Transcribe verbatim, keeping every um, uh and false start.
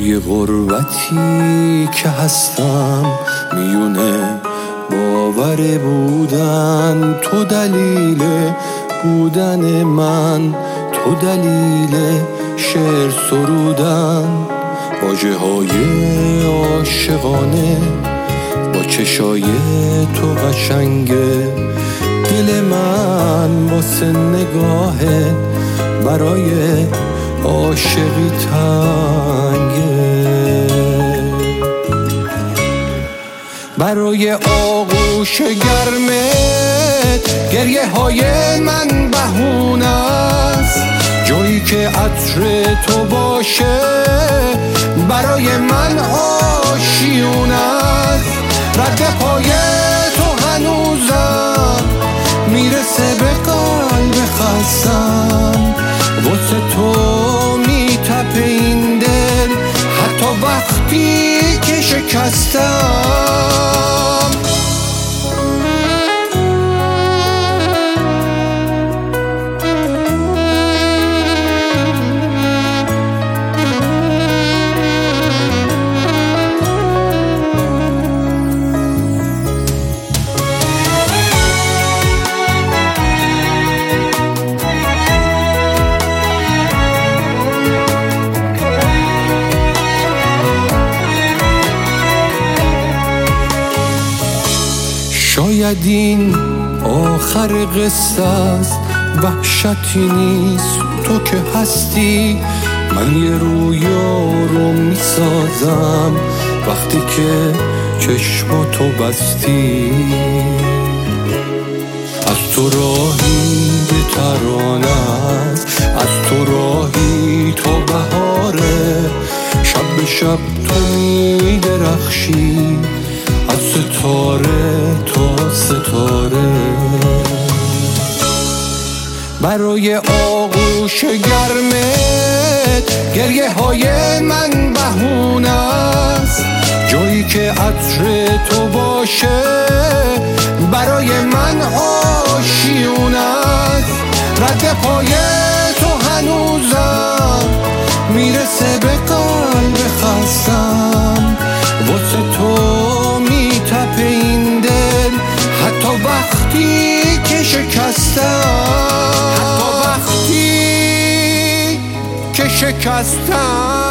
توی غربتی که هستم میونه باور بودن تو، دلیل بودن من تو، دلیل شعر سرودن، واژه های عاشقانه با چشای تو قشنگه، دل من واسه نگاهت برای عاشقی تنگه. برای آغوش گرمت گریه های من بهونه است، جایی که عطر تو باشه برای من آشیونه است. رد پای تو هنوزم میرسه به قلب خستم، واسه تو میتپه این دل حتی وقتی که شکستم. شاید این آخر قصه است، وحشتی نیست تو که هستی. من یه رویا رو میسازم وقتی که چشماتو بستی. از تو راهی به ترانه است، از تو راهی تا بهاره، شب به شب تو میدرخشی از ستاره تا ستاره. برای آغوش گرمت گریه های من بهونه است، جایی که عطر تو باشه برای من آشیونه است. رد پای تو هنوزم میرسه به قلب خستم، واسه تو میتپه این دل حتی وقتی که شکستم، حتی وقتی که شکستم.